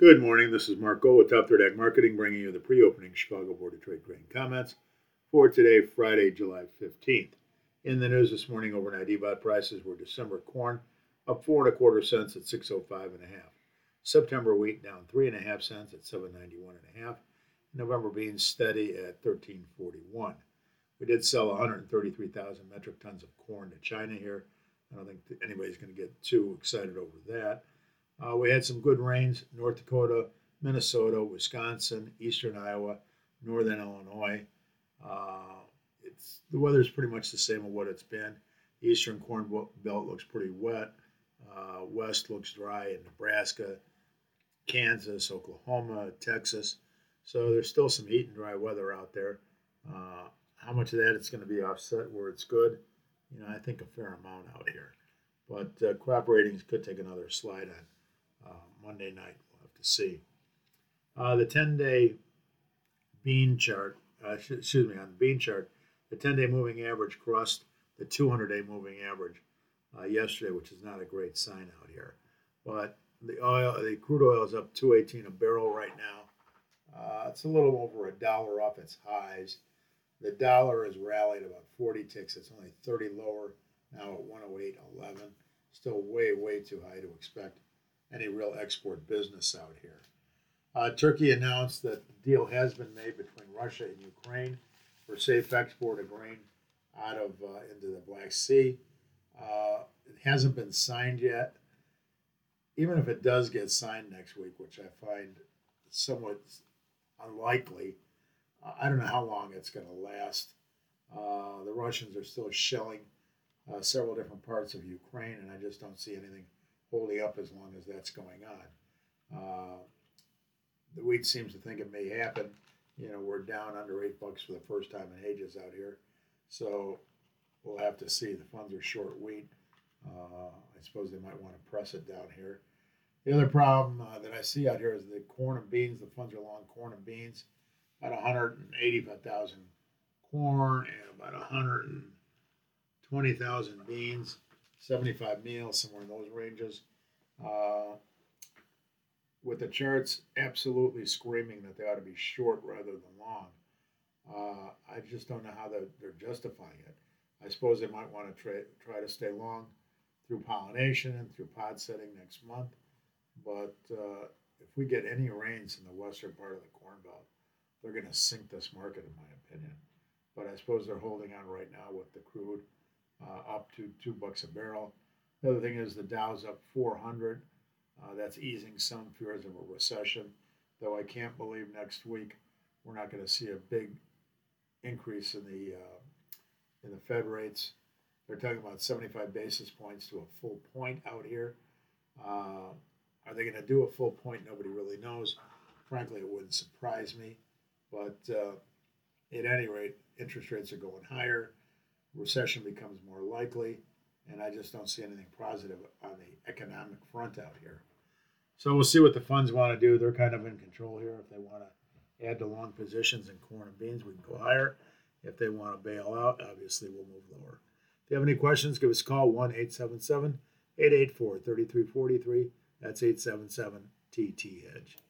Good morning. This is Mark Gold with Top Third Ag Marketing, bringing you the pre-opening Chicago Board of Trade grain comments for today, Friday, July 15th. In the news this morning, overnight EBOT prices were December corn up 4.25 cents at 605 and a half. September wheat down 3.5 cents at 791 and a half. November beans steady at 1341. We did sell 133,000 metric tons of corn to China here. I don't think anybody's going to get too excited over that. We had some good rains, North Dakota, Minnesota, Wisconsin, eastern Iowa, northern Illinois. The weather's pretty much the same as what it's been. The eastern corn belt looks pretty wet. West looks dry in Nebraska, Kansas, Oklahoma, Texas. So there's still some heat and dry weather out there. How much of that it's going to be offset where it's good? I think a fair amount out here. But crop ratings could take another slide on Monday night. We'll have to see. The 10-day bean chart, on the bean chart, the 10-day moving average crossed the 200-day moving average yesterday, which is not a great sign out here. But the crude oil is up $2.18 a barrel right now. It's a little over $1 off its highs. The dollar has rallied about 40 ticks. It's only 30 lower now at 108.11. Still way, way too high to expect any real export business out here. Turkey announced that the deal has been made between Russia and Ukraine for safe export of grain out of into the Black Sea. It hasn't been signed yet. Even if it does get signed next week, which I find somewhat unlikely, I don't know how long it's going to last. The Russians are still shelling several different parts of Ukraine, and I just don't see anything holding up as long as that's going on. The wheat seems to think it may happen. We're down under $8 for the first time in ages out here, so we'll have to see. The funds are short wheat. I suppose they might want to press it down here. The other problem that I see out here is the corn and beans. The funds are long corn and beans, about 185,000 corn and about 120,000 beans, 75 meals, somewhere in those ranges. With the charts absolutely screaming that they ought to be short rather than long. I just don't know how they're justifying it. I suppose they might want to try to stay long through pollination and through pod setting next month. But if we get any rains in the western part of the Corn Belt, they're going to sink this market, in my opinion. But I suppose they're holding on right now with the crude up to $2 a barrel. The other thing is the Dow's up 400. That's easing some fears of a recession, though I can't believe next week we're not going to see a big increase in the Fed rates. They're talking about 75 basis points to a full point out here. Are they going to do a full point? Nobody really knows. Frankly, it wouldn't surprise me. But at any rate, interest rates are going higher. Recession becomes more likely. And I just don't see anything positive on the economic front out here. So we'll see what the funds want to do. They're kind of in control here. If they want to add to long positions in corn and beans, we can go higher. If they want to bail out, obviously we'll move lower. If you have any questions, give us a call, 1-877-884-3343. That's 877-TT-HEDGE.